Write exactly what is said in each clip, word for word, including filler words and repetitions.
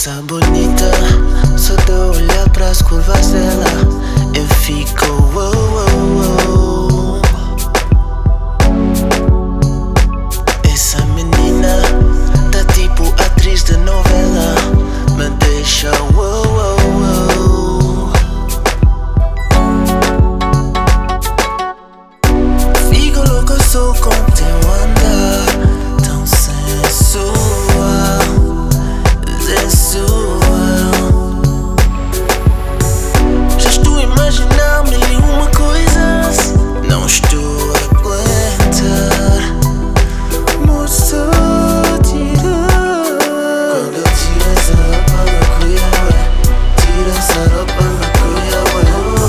Moça bonita, só de olhar pras curvas dela eu fico wow, wow, wow. Essa menina tá tipo atriz de novela, me deixa wow, wow, wow. Fico louco só com teu andar tão sensual, sensual. Já estou a imaginar mil e uma coisas, não estou a aguentar. Moça, tira. Quando tiras a roupa me cuida, ué. Tiras a roupa me cuida, ué.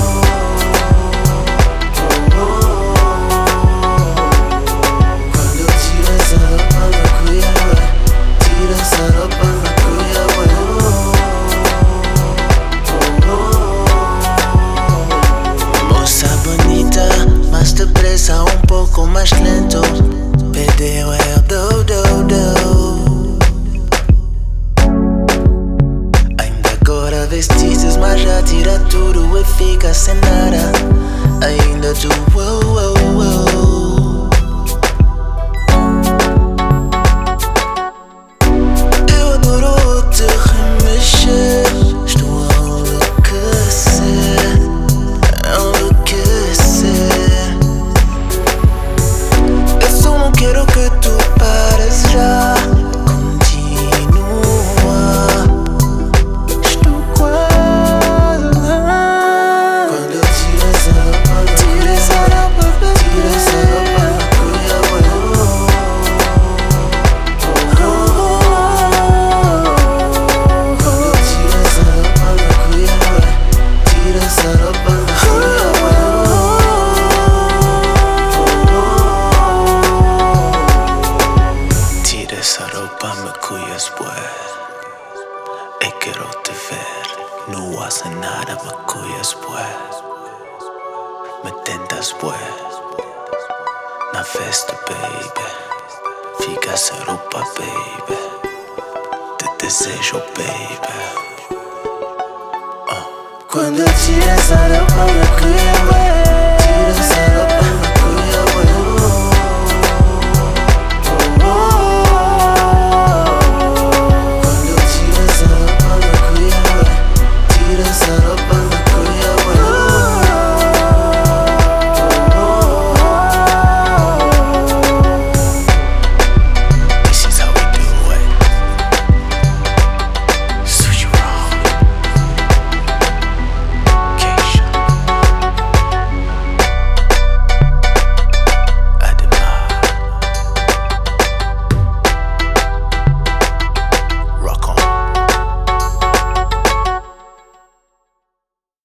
Oh, oh, oh. Quando tiras a roupa me cuida, ué. Tiras a roupa me cuida, ué. Oh, oh, oh. Moça bonita, mais depressa, um pouco mais lento. Perdeu é o do, do, do. Ainda agora vestiste, mas já tira tudo e fica sem nada. Ainda tu wow, wow, wow. Eu adoro te remexer. Estou a enlouquecer, a enlouquecer. Eu só não quero que tu pares já. Continua, estou quase lá. Quando tiras a roupa, tiras a roupa, tiras a roupa, cuida, ué. Oh, oh, oh. Quando tiras a roupa, cuida, ué. Tiras a roupa, cuida, ué. Tira essa roupa, me cuidas, pues. Eu quero te ver, nua sem nada, me cuidas, pues. Me tentas, pues. Na festa, baby. Fica sem roupa, baby.